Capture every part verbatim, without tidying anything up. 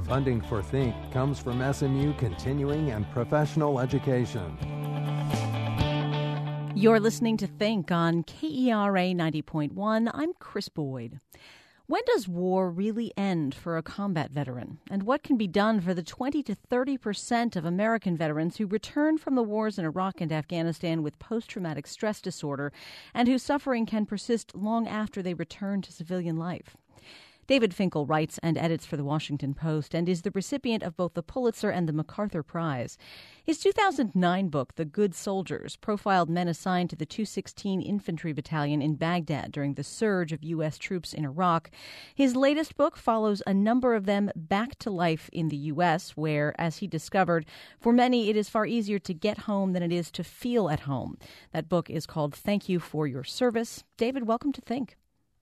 Funding for Think comes from S M U Continuing and Professional Education. You're listening to Think on K E R A ninety point one. I'm Chris Boyd. When does war really end for a combat veteran? And what can be done for the twenty to thirty percent of American veterans who return from the wars in Iraq and Afghanistan with post-traumatic stress disorder and whose suffering can persist long after they return to civilian life? David Finkel writes and edits for The Washington Post and is the recipient of both the Pulitzer and the MacArthur Prize. His two thousand nine book, The Good Soldiers, profiled men assigned to the two sixteen Infantry Battalion in Baghdad during the surge of U S troops in Iraq. His latest book follows a number of them back to life in the U S, where, as he discovered, for many it is far easier to get home than it is to feel at home. That book is called Thank You for Your Service. David, welcome to Think.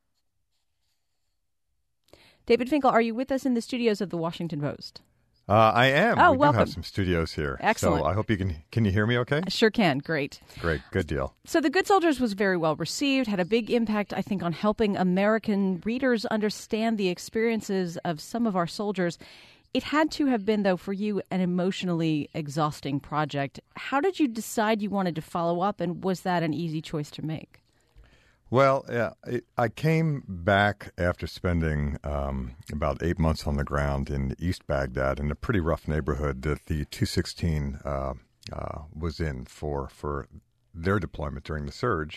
David Finkel, are you with us in the studios of The Washington Post? Uh, I am. Oh, we welcome. do have some studios here. Excellent. So I hope you can. Can you hear me okay? I sure can. Great. Great. Good deal. So The Good Soldiers was very well received, had a big impact, I think, on helping American readers understand the experiences of some of our soldiers. It had to have been, though, for you, an emotionally exhausting project. How did you decide you wanted to follow up, and was that an easy choice to make? Well, yeah, it, I came back after spending um, about eight months on the ground in East Baghdad, in a pretty rough neighborhood that the two sixteen uh, uh, was in for for their deployment during the surge.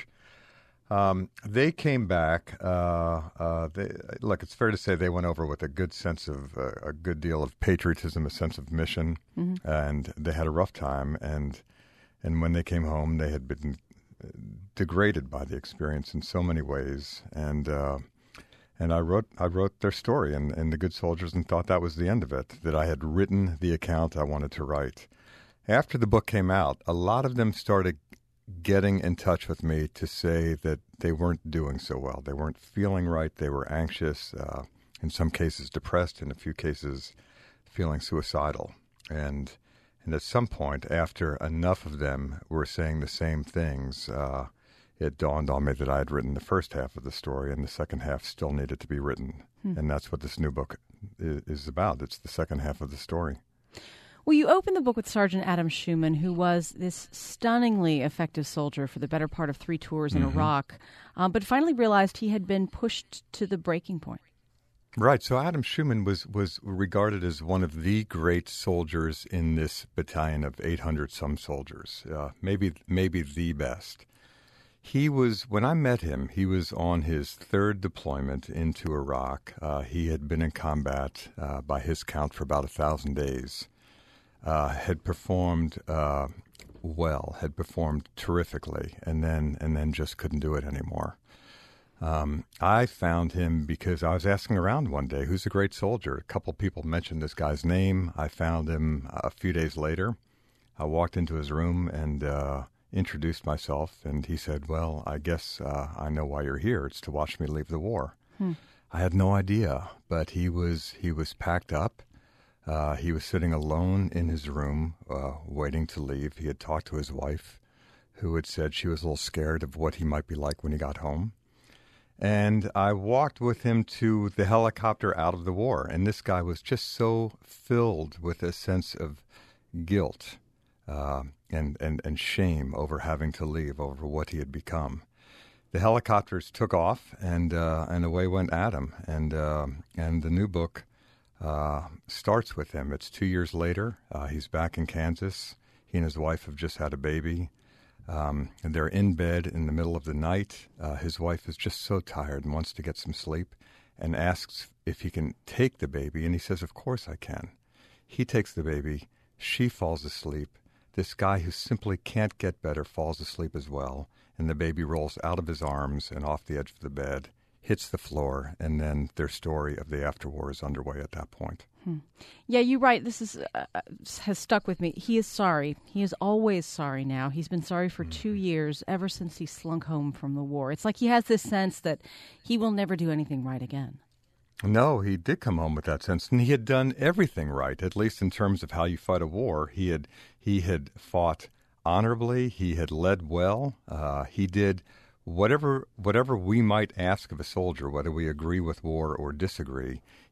Um, they came back. Uh, uh, they, look, it's fair to say they went over with a good sense of uh, a good deal of patriotism, a sense of mission, mm-hmm. and they had a rough time. And and when they came home, they had been degraded by the experience in so many ways, and uh, and I wrote I wrote their story in, in The Good Soldiers and thought that was the end of it, that I had written the account I wanted to write. After the book came out, a lot of them started getting in touch with me to say that they weren't doing so well. They weren't feeling right. They were anxious, uh, in some cases depressed, in a few cases feeling suicidal. And And at some point, after enough of them were saying the same things, uh, it dawned on me that I had written the first half of the story, and the second half still needed to be written. Hmm. And that's what this new book is, is about. It's the second half of the story. Well, you open the book with Sergeant Adam Schumann, who was this stunningly effective soldier for the better part of three tours in mm-hmm. Iraq, um, but finally realized he had been pushed to the breaking point. Right. So Adam Schumann was, was regarded as one of the great soldiers in this battalion of eight hundred some soldiers, uh, maybe maybe the best. He was, when I met him, he was on his third deployment into Iraq. Uh, he had been in combat, uh, by his count, for about a thousand days, uh, had performed uh, well, had performed terrifically, and then and then just couldn't do it anymore. Um, I found him because I was asking around one day, who's a great soldier? A couple people mentioned this guy's name. I found him a few days later. I walked into his room and uh, introduced myself, and he said, well, I guess uh, I know why you're here. It's to watch me leave the war. Hmm. I had no idea, but he was he was packed up. Uh, he was sitting alone in his room, uh, waiting to leave. He had talked to his wife, who had said she was a little scared of what he might be like when he got home. And I walked with him to the helicopter out of the war. And this guy was just so filled with a sense of guilt uh, and, and, and shame over having to leave, over what he had become. The helicopters took off, and uh, and away went Adam. And, uh, and the new book uh, starts with him. It's two years later. Uh, he's back in Kansas. He and his wife have just had a baby. Um, and they're in bed in the middle of the night. Uh, his wife is just so tired and wants to get some sleep and asks if he can take the baby. And he says, of course I can. He takes the baby. She falls asleep. This guy who simply can't get better falls asleep as well. And the baby rolls out of his arms and off the edge of the bed, hits the floor, and then their story of the afterwar is underway at that point. Hmm. Yeah, you're right. This is uh, has stuck with me. He is sorry. He is always sorry now. He's been sorry for mm-hmm. two years, ever since he slunk home from the war. It's like he has this sense that he will never do anything right again. No, he did come home with that sense, and he had done everything right, at least in terms of how you fight a war. He had he had fought honorably. He had led well. Uh, he did whatever whatever we might ask of a soldier, whether we agree with war or disagree.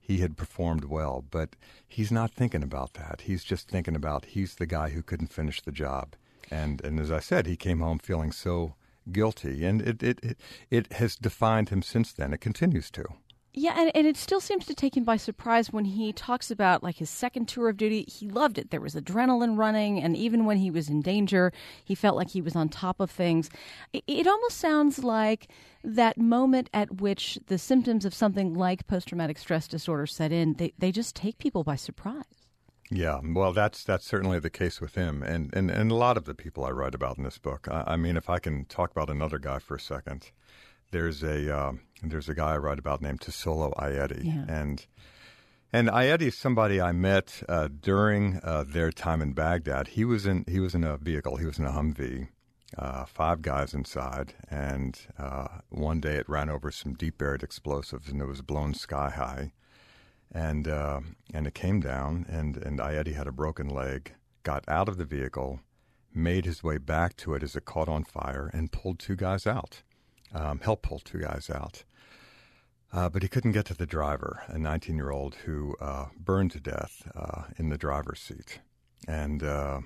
he had performed well. But he's not thinking about that. He's just thinking about he's the guy who couldn't finish the job. And and as I said, he came home feeling so guilty. And it, it, it, it has defined him since then. It continues to. Yeah, and, and it still seems to take him by surprise when he talks about, like, his second tour of duty. He loved it. There was adrenaline running, and even when he was in danger, he felt like he was on top of things. It, it almost sounds like that moment at which the symptoms of something like post-traumatic stress disorder set in, they, they just take people by surprise. Yeah, well, that's that's certainly the case with him, and, and, and a lot of the people I write about in this book. I, I mean, if I can talk about another guy for a second. There's a uh, there's a guy I write about named Tesolo Ayedi, yeah. and and Ayedi is somebody I met uh, during uh, their time in Baghdad. He was in he was in a vehicle. He was in a Humvee, uh, five guys inside, and uh, one day it ran over some deep buried explosives, and it was blown sky high, and uh, and it came down, and and Ayedi had a broken leg, got out of the vehicle, made his way back to it as it caught on fire, and pulled two guys out. Um, helped pull two guys out. Uh, but he couldn't get to the driver, a nineteen-year-old who uh, burned to death uh, in the driver's seat. And uh,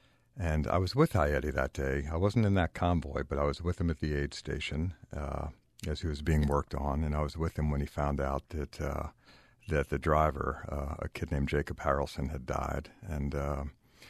and I was with Ayedi that day. I wasn't in that convoy, but I was with him at the aid station uh, as he was being worked on. And I was with him when he found out that uh, that the driver, uh, a kid named Jacob Harrelson, had died. And uh,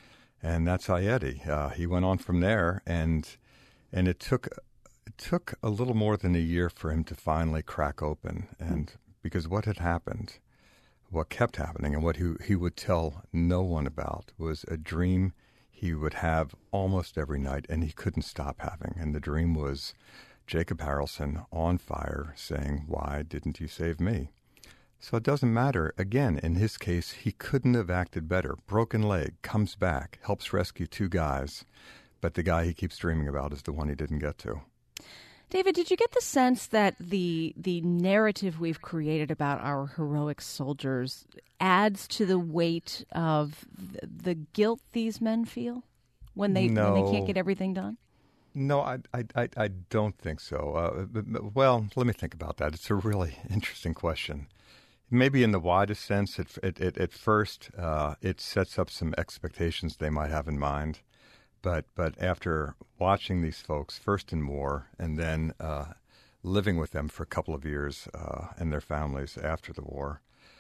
and that's Ayedi. Uh, he went on from there, and and it took... It took a little more than a year for him to finally crack open, and because what had happened, what kept happening, and what he, he would tell no one about was a dream he would have almost every night, and he couldn't stop having. And the dream was Jacob Harrelson on fire saying, "Why didn't you save me?" So it doesn't matter. Again, in his case, he couldn't have acted better. Broken leg, comes back, helps rescue two guys, but the guy he keeps dreaming about is the one he didn't get to. David, did you get the sense that the the narrative we've created about our heroic soldiers adds to the weight of the guilt these men feel when they no. when they can't get everything done? No, I I I, I don't think so. Uh, but, but, well, let me think about that. It's a really interesting question. Maybe in the widest sense, it, it, it, at first uh, it sets up some expectations they might have in mind. But but after watching these folks, first in war, and then uh, living with them for a couple of years uh, and their families after the war,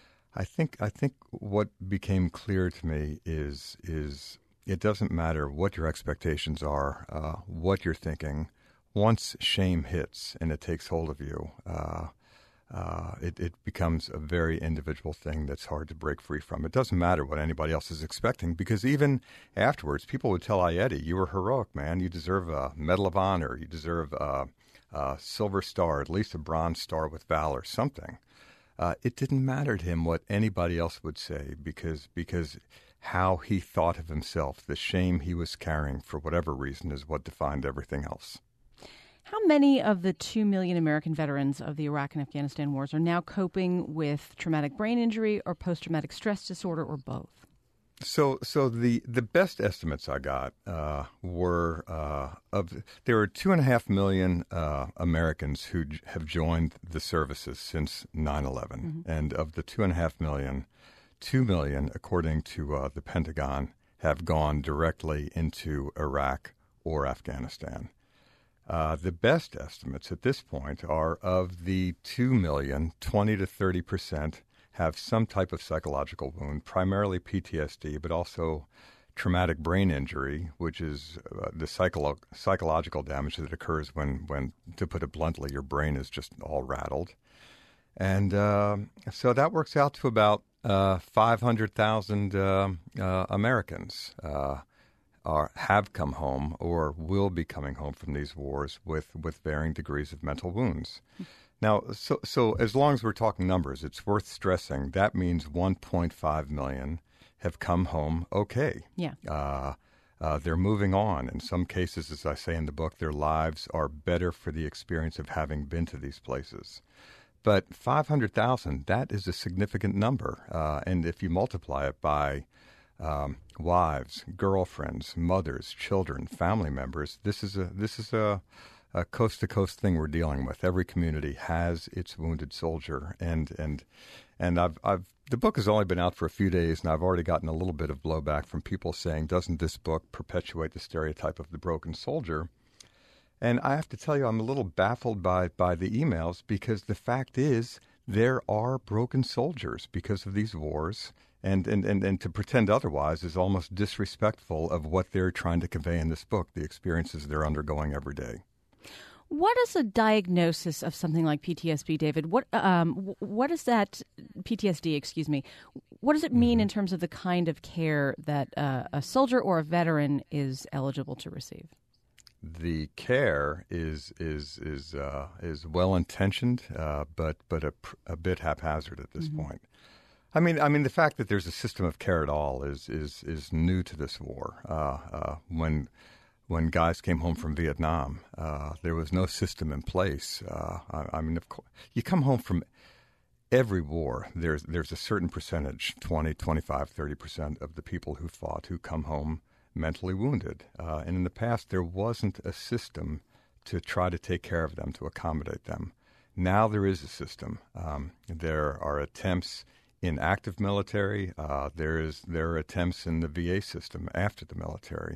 I think I think what became clear to me is is it doesn't matter what your expectations are, uh, what you're thinking. Once shame hits and it takes hold of you, uh, uh, it, it becomes a very individual thing that's hard to break free from. It doesn't matter what anybody else is expecting, because even afterwards, people would tell Ayedi, "You were heroic, man. You deserve a Medal of Honor. You deserve a, a Silver Star, at least a Bronze Star with Valor, something." Uh, it didn't matter to him what anybody else would say, because because how he thought of himself, the shame he was carrying for whatever reason, is what defined everything else. How many of the two million American veterans of the Iraq and Afghanistan wars are now coping with traumatic brain injury or post-traumatic stress disorder, or both? So, so the, the best estimates I got uh, were uh, of there are two and a half million uh, Americans who j- have joined the services since nine eleven, mm-hmm. and of the two and a half million, two million, according to uh, the Pentagon, have gone directly into Iraq or Afghanistan. Uh, the best estimates at this point are of the two million, twenty to thirty percent have some type of psychological wound, primarily P T S D, but also traumatic brain injury, which is uh, the psycholo- psychological damage that occurs when, when, to put it bluntly, your brain is just all rattled. And uh, so that works out to about uh, five hundred thousand uh, uh, Americans uh Are, have come home or will be coming home from these wars with, with varying degrees of mental wounds. Now, so so as long as we're talking numbers, it's worth stressing that means one point five million have come home okay. Yeah. Uh, uh, they're moving on. In some cases, as I say in the book, their lives are better for the experience of having been to these places. But five hundred thousand, that is a significant number. Uh, and if you multiply it by Um, wives, girlfriends, mothers, children, family members. This is a this is a, a coast-to-coast thing we're dealing with. Every community has its wounded soldier, and and And I've, I've, the book has only been out for a few days, and I've already gotten a little bit of blowback from people saying, doesn't this book perpetuate the stereotype of the broken soldier? And I have to tell you, I'm a little baffled by, by the emails, because the fact is there are broken soldiers because of these wars. And, and, and, and to pretend otherwise is almost disrespectful of what they're trying to convey in this book, the experiences they're undergoing every day. What is a diagnosis of something like P T S D, David? What um, what is that, P T S D, excuse me, what does it mean mm-hmm. in terms of the kind of care that uh, a soldier or a veteran is eligible to receive? The care is is is uh, is well intentioned, uh, but but a, a bit haphazard at this mm-hmm. point. I mean, I mean, the fact that there's a system of care at all is is is new to this war. Uh, uh, when when guys came home from Vietnam, uh, there was no system in place. Uh, I, I mean, of course, you come home from every war. There's there's a certain percentage, twenty, twenty-five, thirty percent of the people who fought who come home mentally wounded. Uh, and in the past, there wasn't a system to try to take care of them, to accommodate them. Now there is a system. Um, there are attempts in active military. Uh, there is there are attempts in the V A system after the military.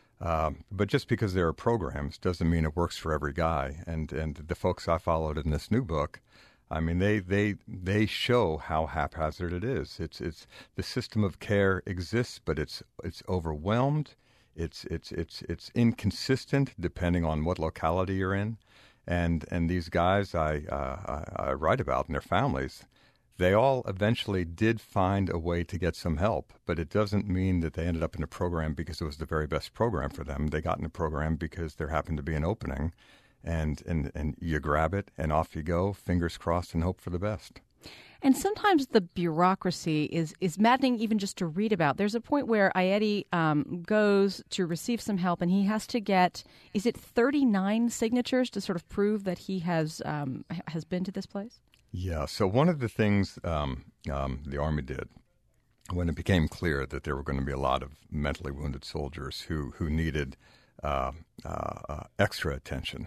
Um, but just because there are programs doesn't mean it works for every guy. And and the folks I followed in this new book, I mean, they they they show how haphazard it is. It's it's the system of care exists, but it's it's overwhelmed. It's it's it's it's inconsistent depending on what locality you're in. And and these guys I uh, I, I write about and their families, they all eventually did find a way to get some help, but it doesn't mean that they ended up in a program because it was the very best program for them. They got in a program because there happened to be an opening, and, and, and you grab it, and off you go, fingers crossed, and hope for the best. And sometimes the bureaucracy is, is maddening even just to read about. There's a point where Ayedi um, goes to receive some help, and he has to get, is it thirty-nine signatures to sort of prove that he has um, has been to this place? Yeah, so one of the things um, um, the Army did when it became clear that there were going to be a lot of mentally wounded soldiers who, who needed uh, uh, uh, extra attention,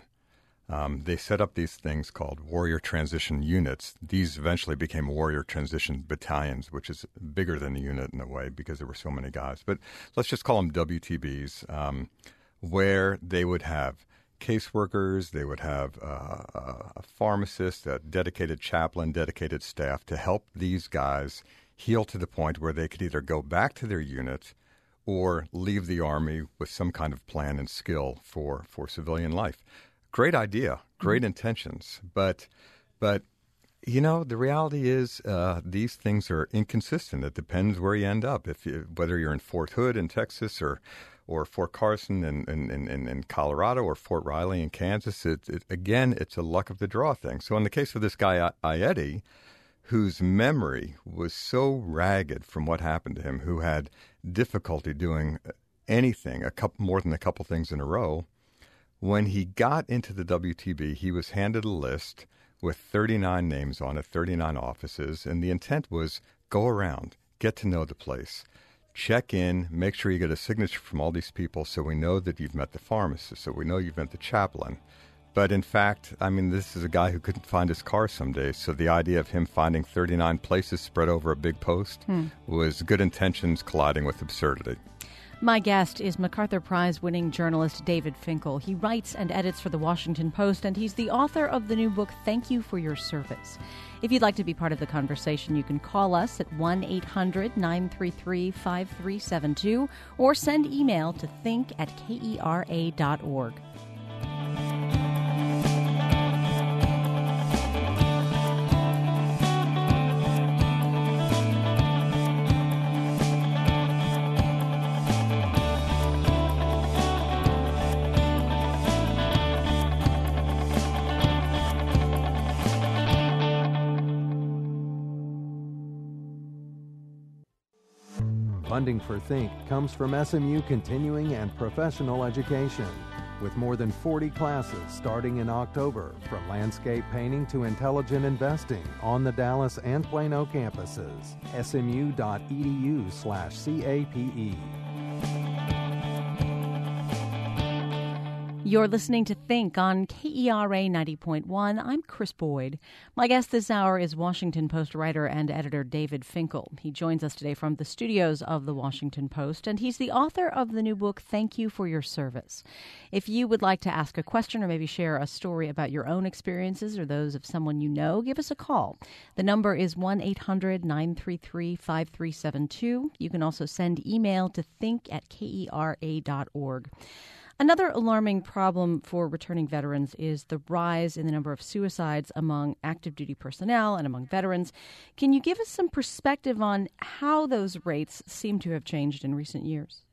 um, they set up these things called warrior transition units. These eventually became warrior transition battalions, which is bigger than a unit in a way because there were so many guys. But let's just call them W T Bs, um, where they would have caseworkers, they would have uh, a pharmacist, a dedicated chaplain, dedicated staff to help these guys heal to the point where they could either go back to their unit or leave the Army with some kind of plan and skill for, for civilian life. Great idea, great mm-hmm. intentions, but but you know the reality is uh, these things are inconsistent. It depends where you end up. If you, whether you're in Fort Hood in Texas or or Fort Carson in, in, in, in Colorado, or Fort Riley in Kansas, it, it, again, it's a luck of the draw thing. So in the case of this guy, Ayedi, whose memory was so ragged from what happened to him, who had difficulty doing anything, a couple more than a couple things in a row, when he got into the W T B, he was handed a list with thirty-nine names on it, thirty-nine offices, and the intent was go around, get to know the place. Check in, make sure you get a signature from all these people so we know that you've met the pharmacist, so we know you've met the chaplain. But in fact, I mean, this is a guy who couldn't find his car some days, so the idea of him finding thirty-nine places spread over a big post hmm. was good intentions colliding with absurdity. My guest is MacArthur Prize-winning journalist David Finkel. He writes and edits for The Washington Post, and he's the author of the new book, Thank You for Your Service. If you'd like to be part of the conversation, you can call us at one eight hundred nine three three five three seven two or send email to think at kera dot org. Funding for Think comes from S M U Continuing and Professional Education, with more than forty classes starting in October, from landscape painting to intelligent investing on the Dallas and Plano campuses. S M U dot E D U slash C A P E. You're listening to Think on K E R A ninety point one. I'm Chris Boyd. My guest this hour is Washington Post writer and editor David Finkel. He joins us today from the studios of the Washington Post, and he's the author of the new book, Thank You for Your Service. If you would like to ask a question or maybe share a story about your own experiences or those of someone you know, give us a call. The number is one eight hundred nine three three five three seven two. You can also send email to think at kera dot org. Another alarming problem for returning veterans is the rise in the number of suicides among active duty personnel and among veterans. Can you give us some perspective on how those rates seem to have changed in recent years?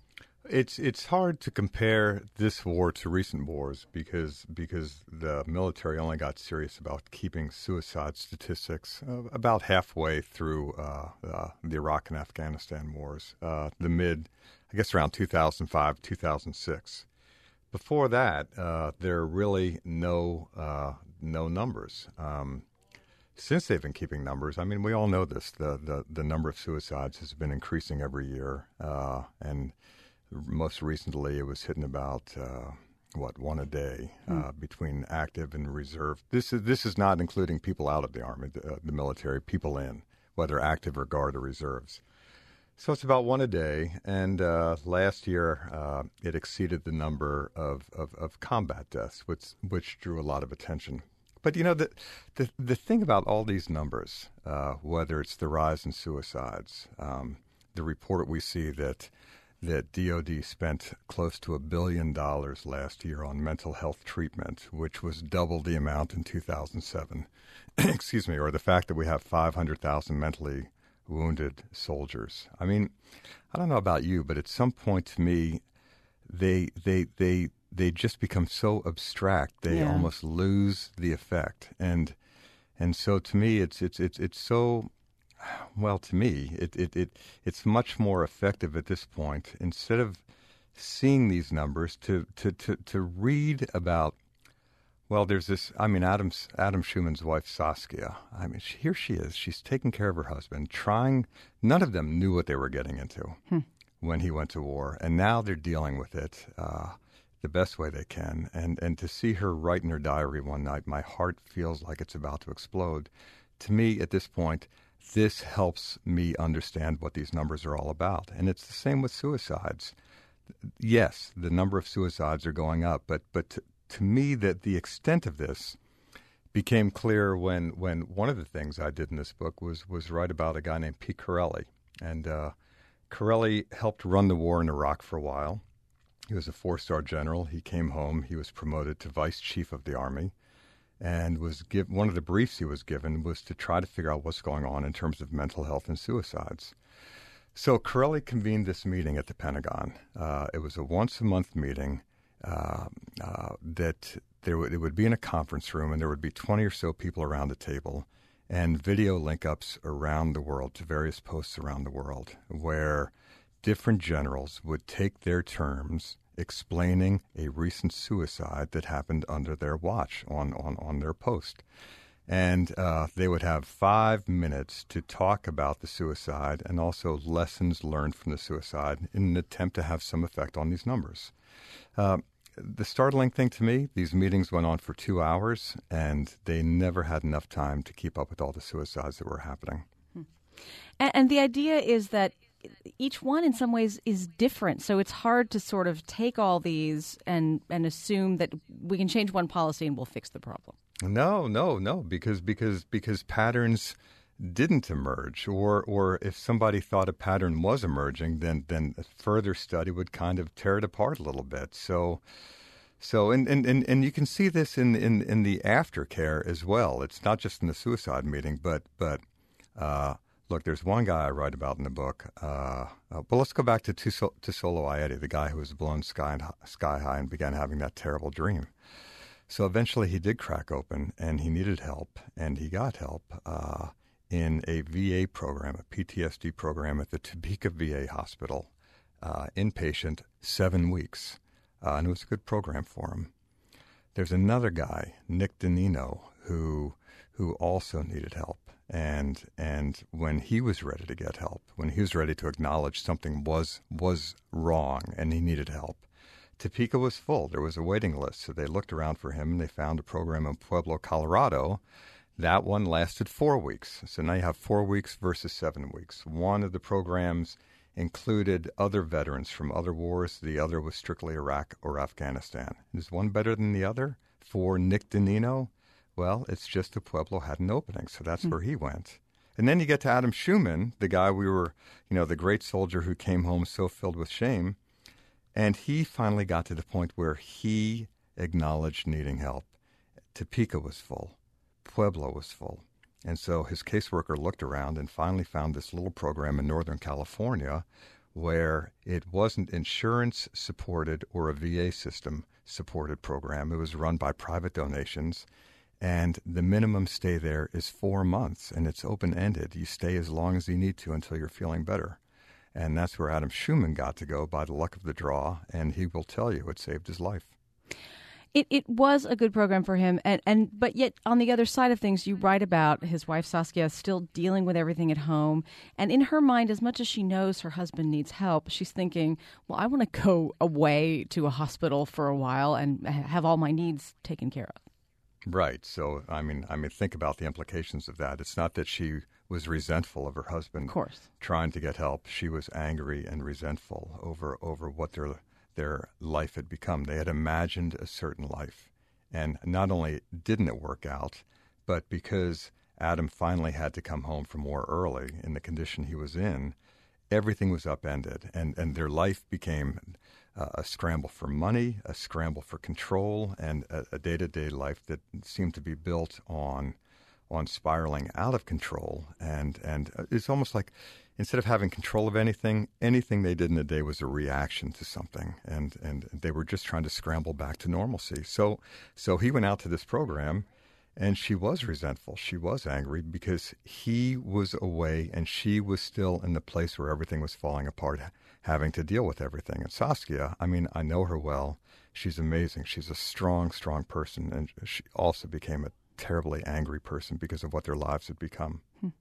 It's it's hard to compare this war to recent wars because because the military only got serious about keeping suicide statistics uh, about halfway through uh, uh, the Iraq and Afghanistan wars, uh, the mid, I guess around two thousand five, two thousand six. Before that, uh, there are really no uh, no numbers. Um, since they've been keeping numbers, I mean, we all know this. The the, the number of suicides has been increasing every year, uh, and most recently, it was hitting about uh, what one a day uh, mm. between active and reserve. This is this is not including people out of the army, the, uh, the military, people in, whether active or guard or reserves. So it's about one a day. And uh, last year, uh, it exceeded the number of, of, of combat deaths, which which drew a lot of attention. But you know the the the thing about all these numbers, uh, whether it's the rise in suicides, um, the report we see that. that D O D spent close to a billion dollars last year on mental health treatment, which was double the amount in two thousand seven. Excuse me, or the fact that we have five hundred thousand mentally wounded soldiers. I mean, I don't know about you, but at some point to me, they they they they just become so abstract they yeah. almost lose the effect. And and so to me, it's it's it's it's so. Well, to me, it, it, it it's much more effective at this point, instead of seeing these numbers, to, to, to, to read about, well, there's this, I mean, Adam's, Adam Schuman's wife, Saskia. I mean, she, here she is. She's taking care of her husband, trying, none of them knew what they were getting into hmm. when he went to war, and now they're dealing with it uh, the best way they can. And, and to see her write in her diary one night, my heart feels like it's about to explode. To me, at this point, this helps me understand what these numbers are all about. And it's the same with suicides. Yes, the number of suicides are going up, but but to, to me, that the extent of this became clear when, when one of the things I did in this book was was write about a guy named Pete Corelli. And uh, Corelli helped run the war in Iraq for a while. He was a four-star general. He came home. He was promoted to vice chief of the Army. And was give, one of the briefs he was given was to try to figure out what's going on in terms of mental health and suicides. So Corelli convened this meeting at the Pentagon. Uh, it was a once-a-month meeting uh, uh, that there w- it would be in a conference room, and there would be twenty or so people around the table, and video link-ups around the world to various posts around the world, where different generals would take their terms explaining a recent suicide that happened under their watch on, on, on their post. And uh, they would have five minutes to talk about the suicide and also lessons learned from the suicide in an attempt to have some effect on these numbers. Uh, the startling thing to me, these meetings went on for two hours, and they never had enough time to keep up with all the suicides that were happening. Hmm. And, and the idea is that each one in some ways is different. So it's hard to sort of take all these and, and assume that we can change one policy and we'll fix the problem. No, no, no, because because because patterns didn't emerge, or or if somebody thought a pattern was emerging, then then a further study would kind of tear it apart a little bit. So so and, and, and, and you can see this in, in, in the aftercare as well. It's not just in the suicide meeting, but but uh Look, there's one guy I write about in the book. Uh, uh, but let's go back to Tusolo Ayeti, the guy who was blown sky, and, sky high and began having that terrible dream. So eventually he did crack open, and he needed help, and he got help uh, in a V A program, a P T S D program at the Topeka V A hospital, uh, inpatient, seven weeks. Uh, and it was a good program for him. There's another guy, Nick Danino, who who also needed help. And and when he was ready to get help, when he was ready to acknowledge something was was wrong and he needed help, Topeka was full. There was a waiting list. So they looked around for him, and they found a program in Pueblo, Colorado. That one lasted four weeks. So now you have four weeks versus seven weeks. One of the programs included other veterans from other wars. The other was strictly Iraq or Afghanistan. Is one better than the other? For Nick Danino, well, it's just that Pueblo had an opening, so that's mm. where he went. And then you get to Adam Schumann, the guy we were, you know, the great soldier who came home so filled with shame. And he finally got to the point where he acknowledged needing help. Topeka was full. Pueblo was full. And so his caseworker looked around and finally found this little program in Northern California where it wasn't insurance-supported or a V A system-supported program. It was run by private donations. And the minimum stay there is four months, and it's open-ended. You stay as long as you need to until you're feeling better. And that's where Adam Schumann got to go by the luck of the draw, and he will tell you it saved his life. It it was a good program for him, and, and but yet on the other side of things, you write about his wife Saskia still dealing with everything at home, and in her mind, as much as she knows her husband needs help, she's thinking, well, I want to go away to a hospital for a while and have all my needs taken care of. Right. So, I mean, I mean, think about the implications of that. It's not that she was resentful of her husband of course. trying to get help. She was angry and resentful over over what their their life had become. They had imagined a certain life. And not only didn't it work out, but because Adam finally had to come home from war early in the condition he was in, everything was upended. And, and their life became Uh, a scramble for money, a scramble for control, and a, a day-to-day life that seemed to be built on on spiraling out of control. And and it's almost like instead of having control of anything, anything they did in a day was a reaction to something, and and they were just trying to scramble back to normalcy. So so he went out to this program, and she was resentful. She was angry because he was away, and she was still in the place where everything was falling apart, having to deal with everything. And Saskia, I mean, I know her well. She's amazing. She's a strong, strong person, and she also became a terribly angry person because of what their lives had become.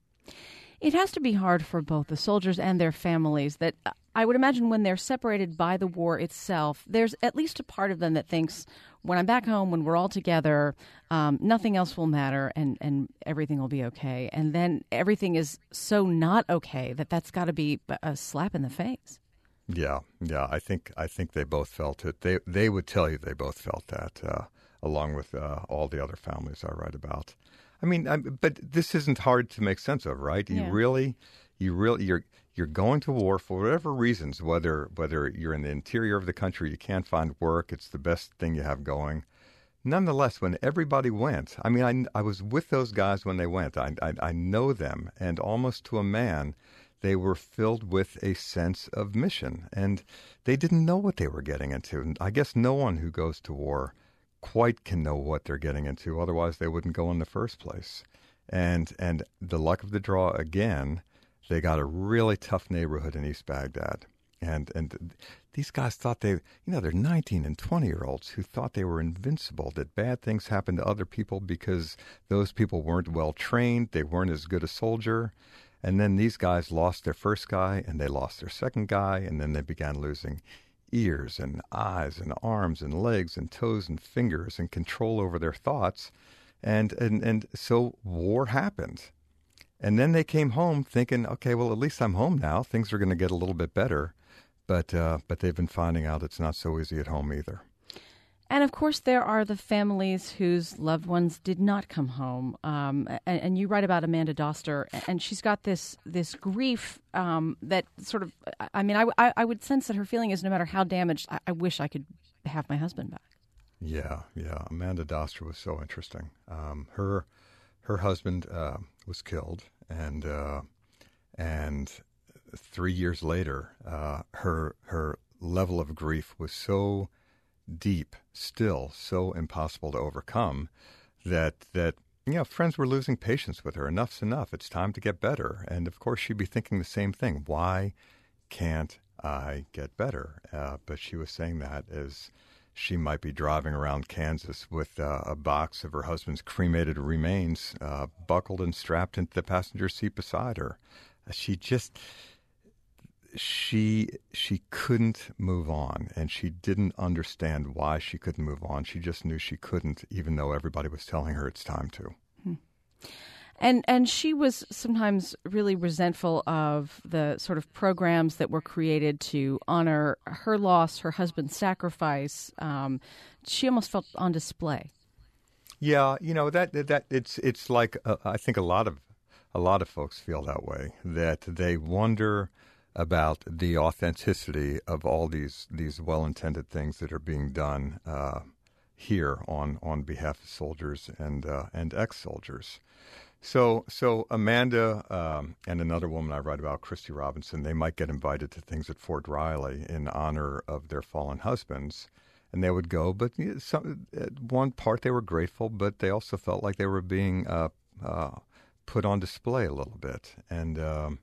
It has to be hard for both the soldiers and their families that I would imagine when they're separated by the war itself, there's at least a part of them that thinks, when I'm back home, when we're all together, um, nothing else will matter and, and everything will be okay. And then everything is so not okay that that's got to be a slap in the face. Yeah, yeah. I think I think they both felt it. They they would tell you they both felt that, uh, along with uh, all the other families I write about. I mean, I, but this isn't hard to make sense of, right? You yeah. really, you really, you're you're going to war for whatever reasons. Whether whether you're in the interior of the country, you can't find work, it's the best thing you have going. Nonetheless, when everybody went, I mean, I I was with those guys when they went. I I, I know them, and almost to a man, they were filled with a sense of mission, and they didn't know what they were getting into. And I guess no one who goes to war quite can know what they're getting into. Otherwise, they wouldn't go in the first place. And and the luck of the draw again, they got a really tough neighborhood in East Baghdad. And and these guys thought they, you know, they're nineteen and twenty-year-olds who thought they were invincible, that bad things happened to other people because those people weren't well trained, they weren't as good a soldier. And then these guys lost their first guy, and they lost their second guy, and then they began losing ears and eyes and arms and legs and toes and fingers and control over their thoughts. And, and, and so war happened. And then they came home thinking, okay, well, at least I'm home now. Things are going to get a little bit better. But, uh, but they've been finding out it's not so easy at home either. And, of course, there are the families whose loved ones did not come home. Um, and, and you write about Amanda Doster, and she's got this this grief um, that sort of, I mean, I, I, I would sense that her feeling is no matter how damaged, I, I wish I could have my husband back. Yeah, yeah. Amanda Doster was so interesting. Um, her her husband uh, was killed, and uh, and three years later, uh, her her level of grief was so deep, still so impossible to overcome, that that you know friends were losing patience with her. Enough's enough. It's time to get better. And of course, she'd be thinking the same thing. Why can't I get better? Uh, but she was saying that as she might be driving around Kansas with uh, a box of her husband's cremated remains uh, buckled and strapped into the passenger seat beside her. She just she she couldn't move on, and she didn't understand why she couldn't move on. She just knew she couldn't, even though everybody was telling her it's time to. Hmm. And and she was sometimes really resentful of the sort of programs that were created to honor her loss, her husband's sacrifice. Um, she almost felt on display. Yeah, you know that that it's it's like uh, I think a lot of a lot of folks feel that way, that they wonder about the authenticity of all these these well-intended things that are being done uh, here on on behalf of soldiers and uh, and ex-soldiers. So so Amanda um, and another woman I write about, Christy Robinson, they might get invited to things at Fort Riley in honor of their fallen husbands. And they would go, but you know, some, at one part they were grateful, but they also felt like they were being uh, uh, put on display a little bit. And um,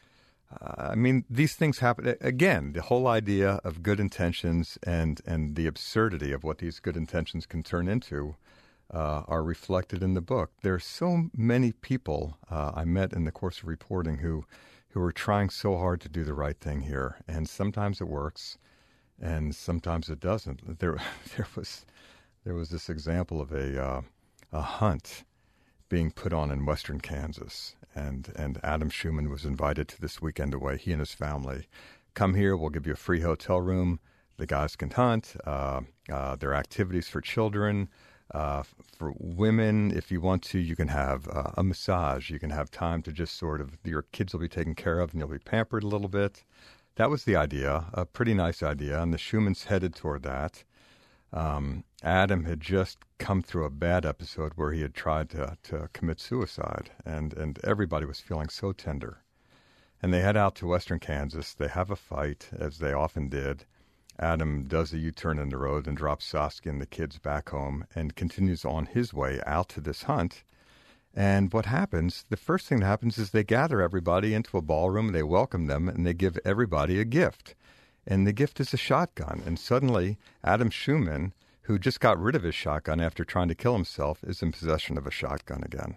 uh, I mean, these things happen. Again, the whole idea of good intentions and, and the absurdity of what these good intentions can turn into uh, are reflected in the book. There are so many people uh, I met in the course of reporting who, who are trying so hard to do the right thing here. And sometimes it works. And sometimes it doesn't. There, there was, there was this example of a uh, a hunt being put on in western Kansas, and and Adam Schumann was invited to this weekend away. He and his family, come here. We'll give you a free hotel room. The guys can hunt. Uh, uh, there are activities for children, uh, for women. If you want to, you can have uh, a massage. You can have time to just sort of your kids will be taken care of, and you'll be pampered a little bit. That was the idea, a pretty nice idea, and the Schumanns headed toward that. Um, Adam had just come through a bad episode where he had tried to, to commit suicide, and, and everybody was feeling so tender. And they head out to western Kansas. They have a fight, as they often did. Adam does a U-turn in the road and drops Saskia and the kids back home and continues on his way out to this hunt. And what happens, the first thing that happens is they gather everybody into a ballroom, they welcome them, and they give everybody a gift. And the gift is a shotgun. And suddenly, Adam Schumann, who just got rid of his shotgun after trying to kill himself, is in possession of a shotgun again.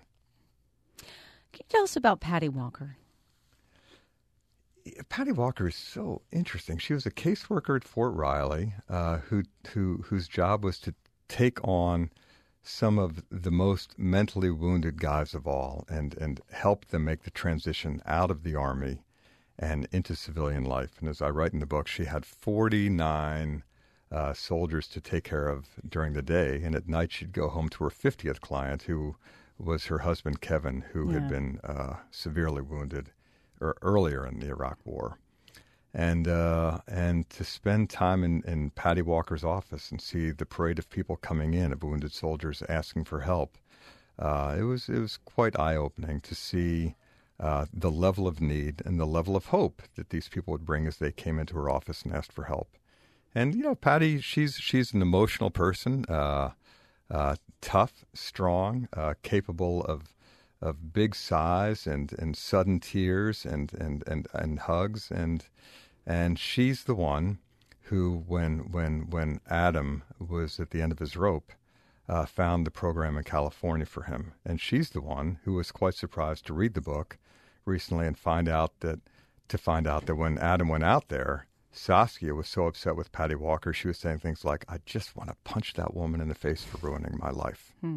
Can you tell us about Patty Walker? Patty Walker is so interesting. She was a caseworker at Fort Riley uh, who, who whose job was to take on some of the most mentally wounded guys of all and, and help them make the transition out of the Army and into civilian life. And as I write in the book, she had forty-nine uh, soldiers to take care of during the day. And at night, she'd go home to her fiftieth client, who was her husband, Kevin, who yeah. had been uh, severely wounded er, earlier in the Iraq War. And uh, and to spend time in, in Patty Walker's office and see the parade of people coming in, of wounded soldiers asking for help, uh, it was it was quite eye-opening to see uh, the level of need and the level of hope that these people would bring as they came into her office and asked for help. And you know, Patty, she's she's an emotional person, uh, uh, tough, strong, uh, capable of of big sighs and, and sudden tears and and, and, and hugs and. And she's the one who, when when when Adam was at the end of his rope, uh, found the program in California for him. And she's the one who was quite surprised to read the book recently and find out that to find out that when Adam went out there, Saskia was so upset with Patty Walker, she was saying things like, "I just want to punch that woman in the face for ruining my life." Hmm.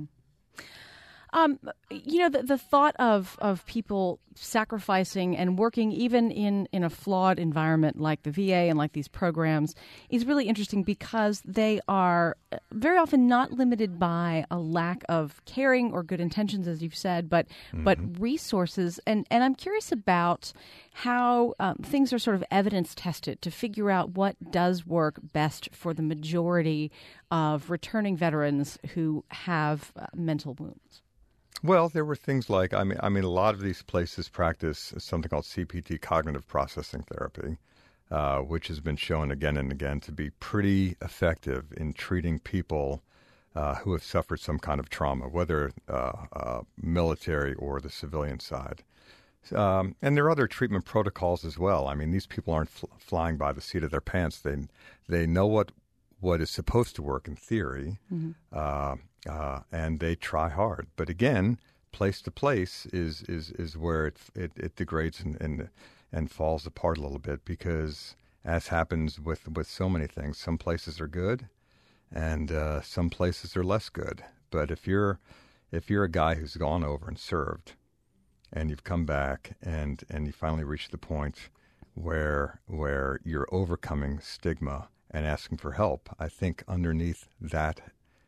Um, you know, the, the thought of, of people sacrificing and working even in, in a flawed environment like the V A and like these programs is really interesting because they are very often not limited by a lack of caring or good intentions, as you've said, but mm-hmm. but resources. And, and I'm curious about how um, things are sort of evidence tested to figure out what does work best for the majority of returning veterans who have uh, mental wounds. Well, there were things like, I mean, I mean, a lot of these places practice something called C P T, cognitive processing therapy, uh, which has been shown again and again to be pretty effective in treating people uh, who have suffered some kind of trauma, whether uh, uh, military or the civilian side. Um, and there are other treatment protocols as well. I mean, these people aren't fl- flying by the seat of their pants. They they know what what is supposed to work in theory. Mm-hmm. Uh, Uh, and they try hard, but again, place to place is is, is where it it, it degrades in, in and falls apart a little bit because, as happens with, with so many things, some places are good and uh, some places are less good. But if you're if you're a guy who's gone over and served and you've come back and, and you finally reach the point where where you're overcoming stigma and asking for help, I think underneath that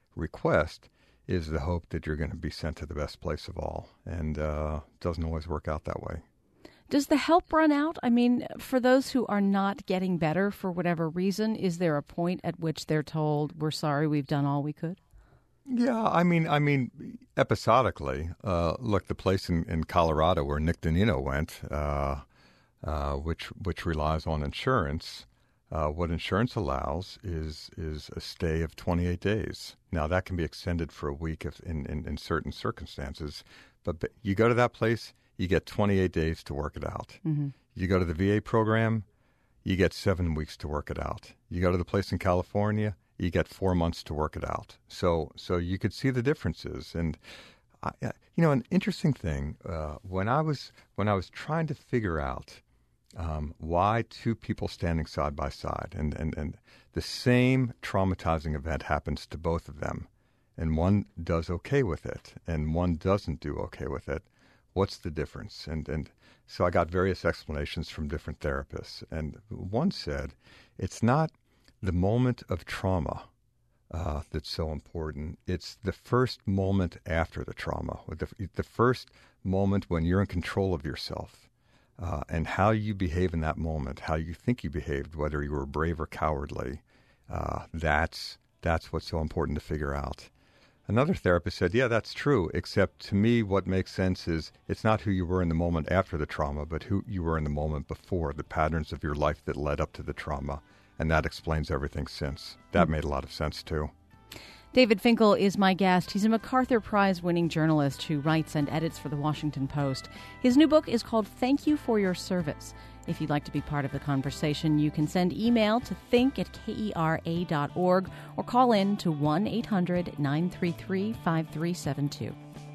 request is the hope that you're going to be sent to the best place of all. And uh, it doesn't always work out that way. Does the help run out? I mean, for those who are not getting better for whatever reason, is there a point at which they're told, we're sorry, we've done all we could? Yeah, I mean, I mean, episodically, uh, look, the place in, in Colorado where Nick Donino went, uh, uh, which which relies on insurance, uh, what insurance allows is is a stay of twenty-eight days. Now, that can be extended for a week if in, in, in certain circumstances, but, but you go to that place, you get twenty-eight days to work it out. Mm-hmm. You go to the V A program, you get seven weeks to work it out. You go to the place in California, you get four months to work it out. So so you could see the differences. And, I, you know, an interesting thing, uh, when I was when I was trying to figure out um, why two people standing side by side, and, and, and the same traumatizing event happens to both of them, and one does okay with it, and one doesn't do okay with it, what's the difference? And and so I got various explanations from different therapists. And one said, it's not the moment of trauma uh, that's so important. It's the first moment after the trauma, the, the first moment when you're in control of yourself uh, and how you behave in that moment, how you think you behaved, whether you were brave or cowardly. Uh, that's that's what's so important to figure out. Another therapist said, yeah, that's true, except to me what makes sense is it's not who you were in the moment after the trauma, but who you were in the moment before, the patterns of your life that led up to the trauma. And that explains everything since. That mm-hmm. made a lot of sense, too. David Finkel is my guest. He's a MacArthur Prize-winning journalist who writes and edits for The Washington Post. His new book is called Thank You for Your Service. If you'd like to be part of the conversation, you can send email to think at kera dot org or call in to one eight hundred nine three three five three seven two.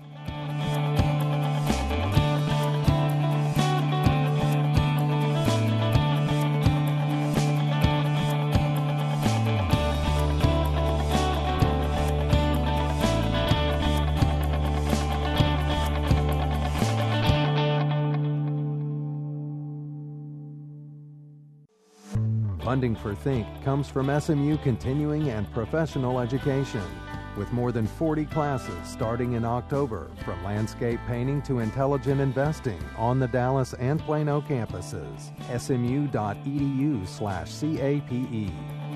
Funding for Think comes from S M U Continuing and Professional Education, with more than forty classes starting in October, from landscape painting to intelligent investing on the Dallas and Plano campuses. S M U dot E D U slash C A P E.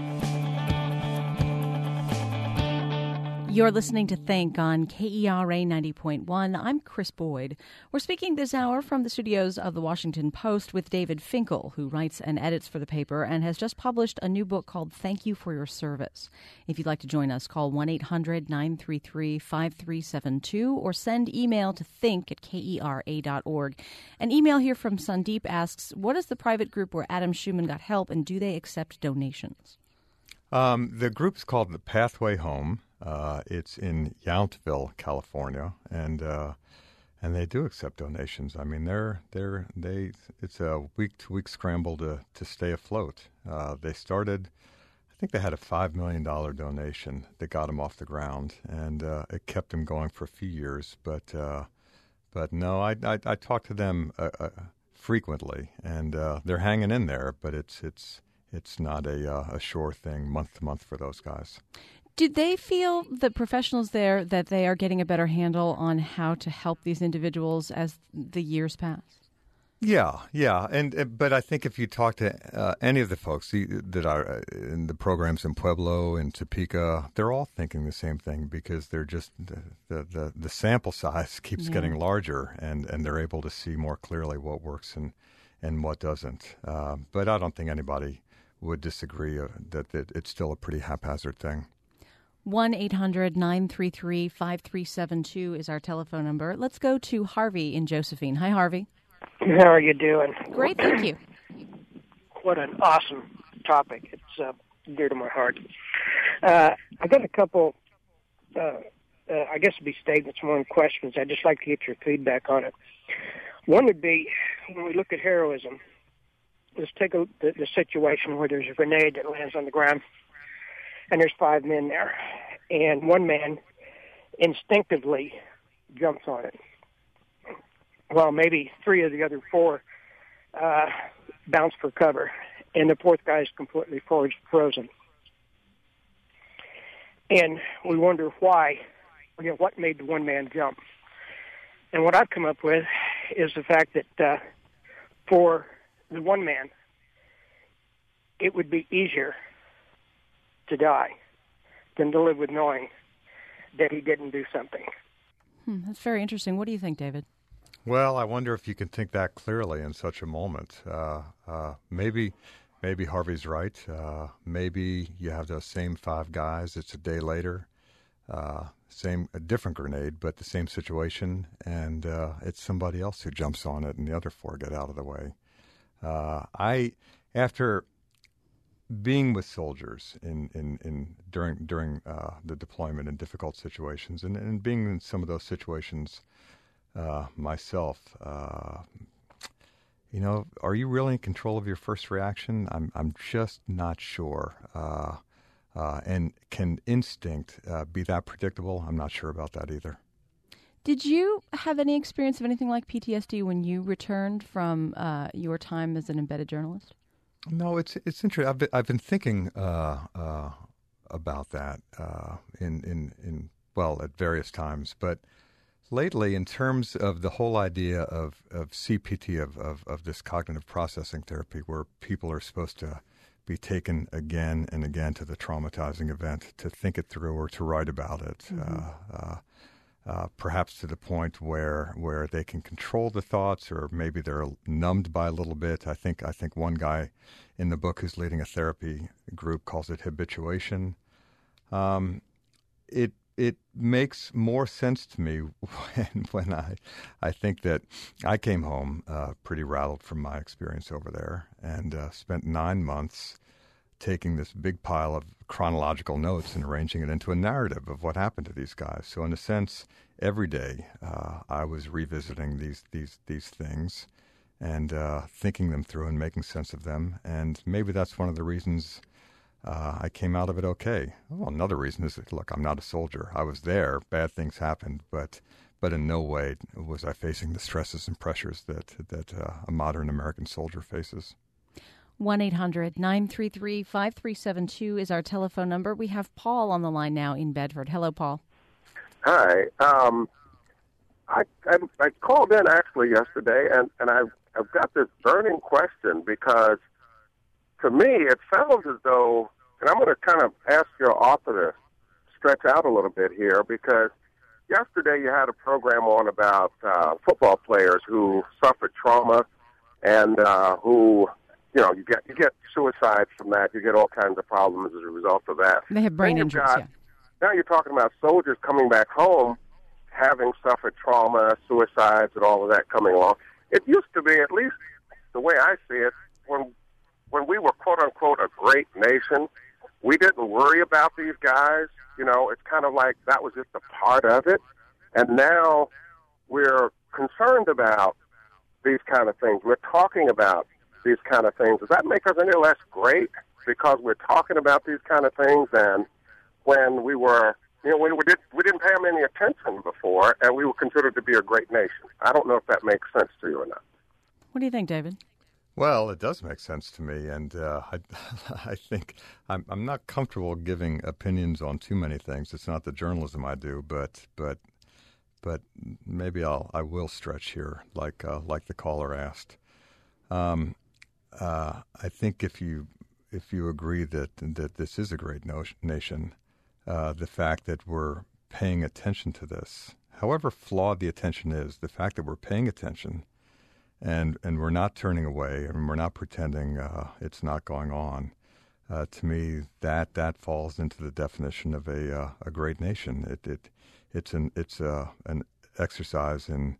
You're listening to Think on K E R A ninety point one. I'm Chris Boyd. We're speaking this hour from the studios of The Washington Post with David Finkel, who writes and edits for the paper and has just published a new book called Thank You for Your Service. If you'd like to join us, call one eight hundred nine three three five three seven two or send email to think at kera dot org. An email here from Sandeep asks, what is the private group where Adam Schumann got help, and do they accept donations? Um, the group's called The Pathway Home. Uh, it's in Yountville, California, and uh, and they do accept donations. I mean, they're they're they. It's a week to week scramble to to stay afloat. Uh, they started, I think they had a five million dollar donation that got them off the ground, and uh, it kept them going for a few years. But uh, but no, I I, I talk to them uh, uh, frequently, and uh, they're hanging in there. But it's it's it's not a uh, a sure thing month to month for those guys. Did they feel, the professionals there, that they are getting a better handle on how to help these individuals as the years pass? Yeah, yeah, and uh, but I think if you talk to uh, any of the folks the, that are in the programs in Pueblo and Topeka, they're all thinking the same thing, because they're just the the, the, the sample size keeps yeah. getting larger, and, and they're able to see more clearly what works and and what doesn't. Uh, but I don't think anybody would disagree uh, that, that it's still a pretty haphazard thing. one eight hundred nine three three five three seven two is our telephone number. Let's go to Harvey in Josephine. Hi, Harvey. How are you doing? Great, thank you. What an awesome topic. It's uh, dear to my heart. Uh, I got a couple, uh, uh, I guess it'd be statements more than questions. I'd just like to get your feedback on it. One would be, when we look at heroism, let's take a, the, the situation where there's a grenade that lands on the ground, and there's five men there, and one man instinctively jumps on it. Well, maybe three of the other four uh, bounce for cover, and the fourth guy is completely frozen. And we wonder why, you know, what made the one man jump. And what I've come up with is the fact that uh, for the one man, it would be easier to die than to live with knowing that he didn't do something. Hmm, that's very interesting. What do you think, David? Well, I wonder if you can think that clearly in such a moment. Uh, uh, maybe maybe Harvey's right. Uh, maybe you have those same five guys. It's a day later. Uh, same, a different grenade, but the same situation, and uh, it's somebody else who jumps on it, and the other four get out of the way. Uh, I, after being with soldiers in, in, in during during uh, the deployment in difficult situations, and, and being in some of those situations uh, myself, uh, you know, are you really in control of your first reaction? I'm I'm just not sure. Uh, Uh, and can instinct uh, be that predictable? I'm not sure about that either. Did you have any experience of anything like P T S D when you returned from uh, your time as an embedded journalist? No, it's it's interesting. I've been, I've been thinking uh, uh, about that uh, in, in in well at various times, but lately, in terms of the whole idea of of C P T, of of, of this cognitive processing therapy, where people are supposed to be taken again and again to the traumatizing event, to think it through or to write about it, mm-hmm. uh, uh, uh, perhaps to the point where where they can control the thoughts, or maybe they're numbed by a little bit. I think I think one guy in the book who's leading a therapy group calls it habituation. Um, it it makes more sense to me when when I I think that I came home uh, pretty rattled from my experience over there, and uh, spent nine months taking this big pile of chronological notes and arranging it into a narrative of what happened to these guys. So in a sense, every day uh, I was revisiting these these these things and uh, thinking them through and making sense of them. And maybe that's one of the reasons Uh, I came out of it okay. Well, another reason is that, look, I'm not a soldier. I was there. Bad things happened, but but in no way was I facing the stresses and pressures that that uh, a modern American soldier faces. one eight hundred nine three three five three seven two is our telephone number. We have Paul on the line now in Bedford. Hello, Paul. Hi. Um, I, I I called in actually yesterday, and, and I've, I've got this burning question because to me, it sounds as though, and I'm going to kind of ask your author to stretch out a little bit here, because yesterday you had a program on about uh, football players who suffered trauma and uh, who, you know, you get you get suicides from that. You get all kinds of problems as a result of that. They have brain injuries, got, yeah. Now you're talking about soldiers coming back home, having suffered trauma, suicides, and all of that coming along. It used to be, at least the way I see it, when When we were, quote-unquote, a great nation, we didn't worry about these guys. You know, it's kind of like that was just a part of it. And now we're concerned about these kind of things. We're talking about these kind of things. Does that make us any less great because we're talking about these kind of things than when we were, you know, when we, did, we didn't pay them any attention before and we were considered to be a great nation? I don't know if that makes sense to you or not. What do you think, David? Well, it does make sense to me, and uh, I, I think I'm, I'm not comfortable giving opinions on too many things. It's not the journalism I do, but but but maybe I'll I will stretch here, like uh, like the caller asked. Um, uh, I think if you if you agree that that this is a great no- nation, uh, the fact that we're paying attention to this, however flawed the attention is, the fact that we're paying attention. And and we're not turning away, and we're not pretending uh, it's not going on. Uh, to me, that that falls into the definition of a uh, a great nation. It it it's an it's a, an exercise in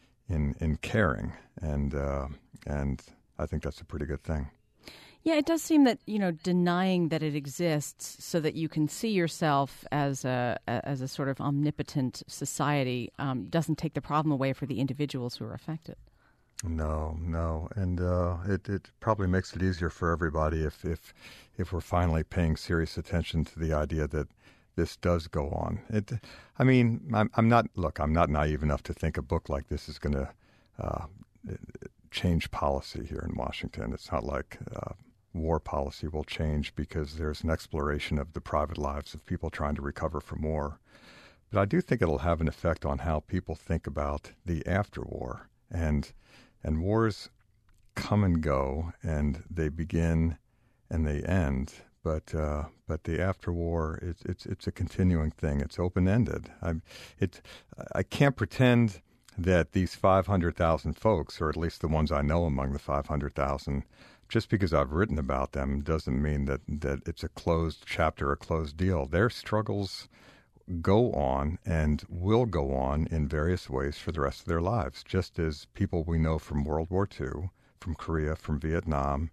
in in caring, and uh, and I think that's a pretty good thing. Yeah, it does seem that, you know, denying that it exists so that you can see yourself as a as a sort of omnipotent society um, doesn't take the problem away for the individuals who are affected. No, no, and uh, it it probably makes it easier for everybody if if if we're finally paying serious attention to the idea that this does go on. It, I mean, I'm, I'm not. Look, I'm not naive enough to think a book like this is going to uh, change policy here in Washington. It's not like uh, war policy will change because there's an exploration of the private lives of people trying to recover from war. But I do think it'll have an effect on how people think about the after war. And and wars come and go, and they begin and they end. But uh, but the after war, it's it's it's a continuing thing. It's open ended. I it I can't pretend that these five hundred thousand folks, or at least the ones I know among the five hundred thousand, just because I've written about them doesn't mean that that it's a closed chapter, a closed deal. Their struggles go on and will go on in various ways for the rest of their lives, just as people we know from World War Two, from Korea, from Vietnam,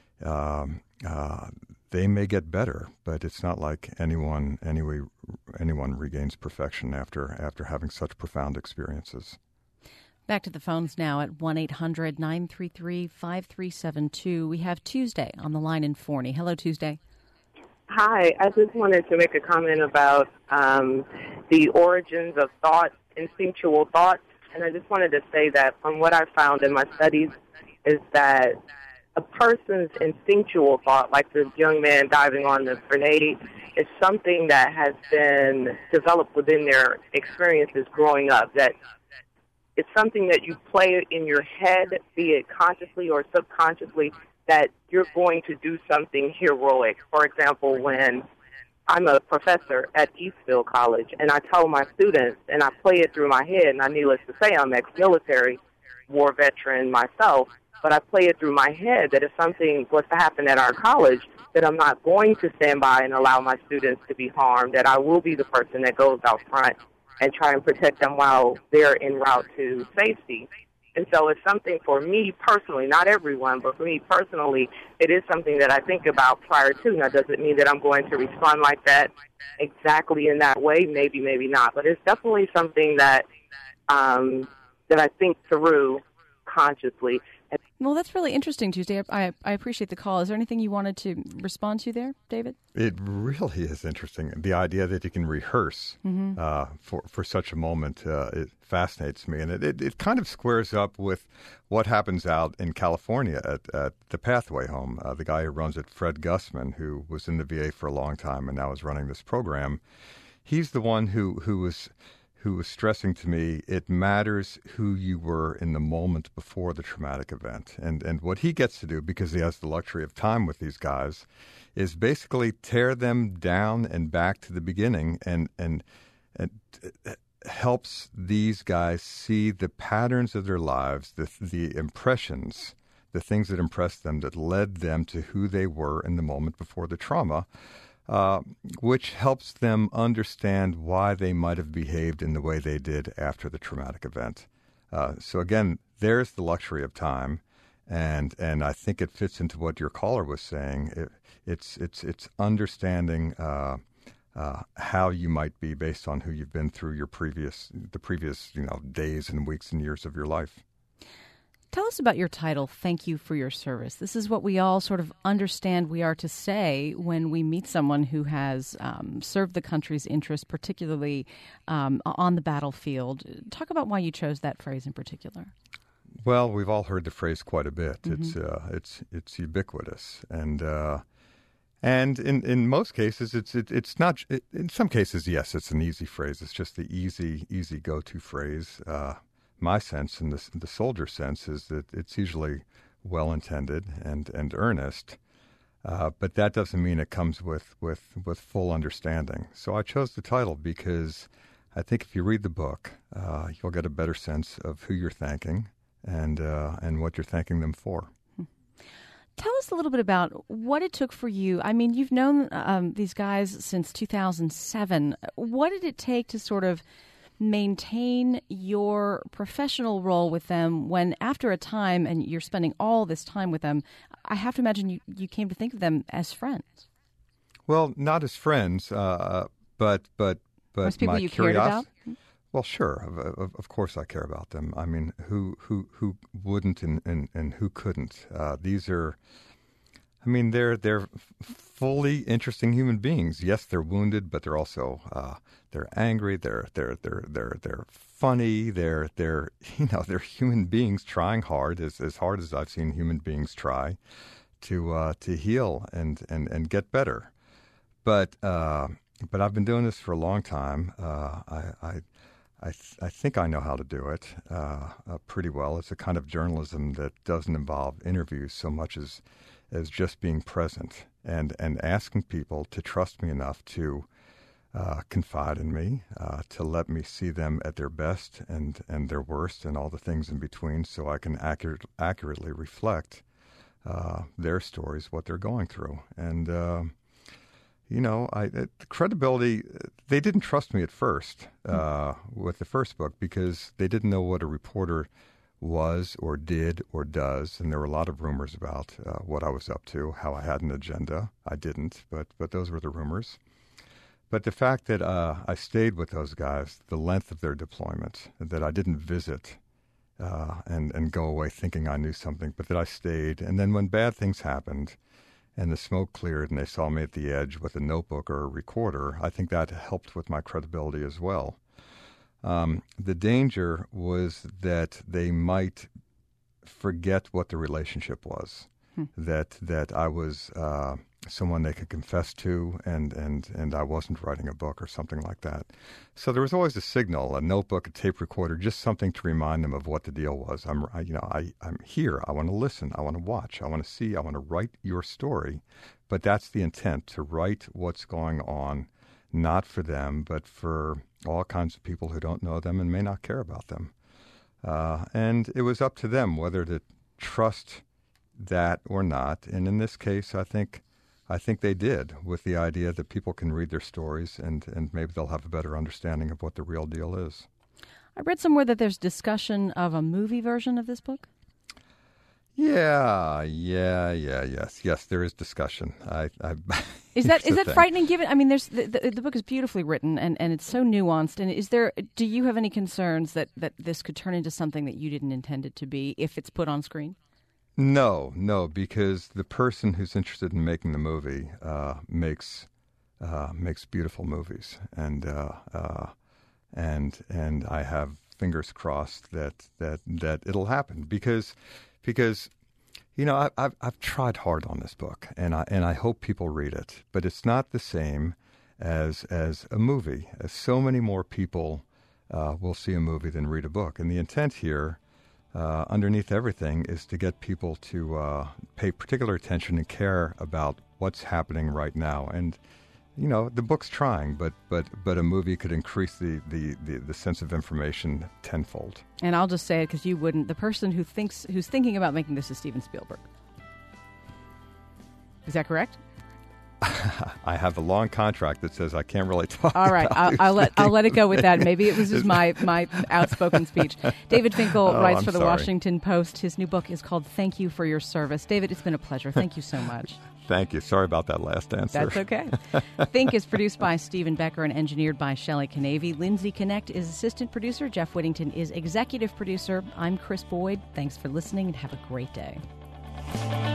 um, uh, they may get better, but it's not like anyone anyway, anyone regains perfection after after having such profound experiences. Back to the phones now at one eight hundred nine three three five three seven two. We have Tuesday on the line in Forney. Hello, Tuesday. Hi, I just wanted to make a comment about um, the origins of thought, instinctual thought, and I just wanted to say that from what I found in my studies is that a person's instinctual thought, like the young man diving on the grenade, is something that has been developed within their experiences growing up, that it's something that you play in your head, be it consciously or subconsciously, that you're going to do something heroic. For example, when I'm a professor at Eastville College, and I tell my students, and I play it through my head, and I needless to say I'm ex-military, war veteran myself, but I play it through my head that if something was to happen at our college, that I'm not going to stand by and allow my students to be harmed, that I will be the person that goes out front and try and protect them while they're en route to safety. And so it's something for me personally, not everyone, but for me personally, it is something that I think about prior to. Now, does it mean that I'm going to respond like that exactly in that way? Maybe, maybe not. But it's definitely something that um, that I think through consciously. Well, that's really interesting, Tuesday. I, I appreciate the call. Is there anything you wanted to respond to there, David? It really is interesting. The idea that you can rehearse mm-hmm. uh, for, for such a moment, uh, it fascinates me. And it, it, it kind of squares up with what happens out in California at, at the Pathway Home. Uh, the guy who runs it, Fred Gussman, who was in the V A for a long time and now is running this program, he's the one who, who was... who was stressing to me, it matters who you were in the moment before the traumatic event. And and what he gets to do, because he has the luxury of time with these guys, is basically tear them down and back to the beginning and, and, and helps these guys see the patterns of their lives, the, the impressions, the things that impressed them that led them to who they were in the moment before the trauma. Uh, which helps them understand why they might have behaved in the way they did after the traumatic event. Uh, so again, there's the luxury of time, and and I think it fits into what your caller was saying. It, it's it's it's understanding uh, uh, how you might be based on who you've been through your previous the previous you know days and weeks and years of your life. Tell us about your title, Thank You for Your Service. This is what we all sort of understand we are to say when we meet someone who has um, served the country's interest, particularly um, on the battlefield. Talk about why you chose that phrase in particular. Well, we've all heard the phrase quite a bit. Mm-hmm. It's uh, it's it's ubiquitous, and uh, and in, in most cases, it's it, it's not. It, in some cases, yes, it's an easy phrase. It's just the easy easy go-to phrase. Uh, My sense, and the, the soldier sense, is that it's usually well-intended and, and earnest, uh, but that doesn't mean it comes with, with, with full understanding. So I chose the title because I think if you read the book, uh, you'll get a better sense of who you're thanking and uh, and what you're thanking them for. Tell us a little bit about what it took for you. I mean, you've known um, these guys since two thousand seven. What did it take to sort of maintain your professional role with them when after a time, and you're spending all this time with them, I have to imagine you, you came to think of them as friends? Well, not as friends, uh, but but but as people my you curiosity. cared about? Well, sure. Of, of, of course, I care about them. I mean, who who who wouldn't and, and, and who couldn't? Uh, these are, I mean, they're they're fully interesting human beings. Yes, they're wounded, but they're also uh, they're angry. They're they're they're they're they're funny. They're they're you know they're human beings trying hard, as as hard as I've seen human beings try to uh, to heal and, and, and get better. But uh, but I've been doing this for a long time. Uh, I. I I, th- I think I know how to do it uh, uh, pretty well. It's a kind of journalism that doesn't involve interviews so much as as just being present and, and asking people to trust me enough to uh, confide in me, uh, to let me see them at their best and, and their worst and all the things in between so I can accurate, accurately reflect uh, their stories, what they're going through. And uh, You know, I, the credibility, they didn't trust me at first uh, with the first book because they didn't know what a reporter was or did or does. And there were a lot of rumors about uh, what I was up to, how I had an agenda. I didn't, but, but those were the rumors. But the fact that uh, I stayed with those guys, the length of their deployment, that I didn't visit uh, and, and go away thinking I knew something, but that I stayed. And then when bad things happened, and the smoke cleared and they saw me at the edge with a notebook or a recorder, I think that helped with my credibility as well. Um, the danger was that they might forget what the relationship was, hmm. that that I was uh, someone they could confess to and, and, and I wasn't writing a book or something like that. So there was always a signal, a notebook, a tape recorder, just something to remind them of what the deal was. I'm, I, you know, I, I'm here. I want to listen. I want to watch. I want to see. I want to write your story. But that's the intent, to write what's going on, not for them, but for all kinds of people who don't know them and may not care about them. Uh, and it was up to them whether to trust that or not. And in this case, I think I think they did, with the idea that people can read their stories and, and maybe they'll have a better understanding of what the real deal is. I read somewhere that there's discussion of a movie version of this book. Yeah, yeah, yeah, yes, yes. There is discussion. I, I is that is that thing. frightening? Given, I mean, there's the, the, the book is beautifully written and, and it's so nuanced. And is there? Do you have any concerns that, that this could turn into something that you didn't intend it to be if it's put on screen? No, no, because the person who's interested in making the movie uh, makes uh, makes beautiful movies, and uh, uh, and and I have fingers crossed that that that it'll happen because because you know I, I've I've tried hard on this book, and I and I hope people read it, but it's not the same as as a movie. As so many more people uh, will see a movie than read a book, and the intent here. Uh, underneath everything is to get people to uh, pay particular attention and care about what's happening right now. And, you know, the book's trying, but but, but a movie could increase the, the, the, the sense of information tenfold. And I'll just say it because you wouldn't. The person who thinks who's thinking about making this is Steven Spielberg. Is that correct? I have a long contract that says I can't really talk. All right, about I'll, I'll let I'll let it go with that. Maybe it was just my, my outspoken speech. David Finkel oh, writes I'm for the sorry. Washington Post. His new book is called "Thank You for Your Service." David, it's been a pleasure. Thank you so much. Thank you. Sorry about that last answer. That's okay. Think is produced by Stephen Becker and engineered by Shelley Canavy. Lindsay Connect is assistant producer. Jeff Whittington is executive producer. I'm Chris Boyd. Thanks for listening and have a great day.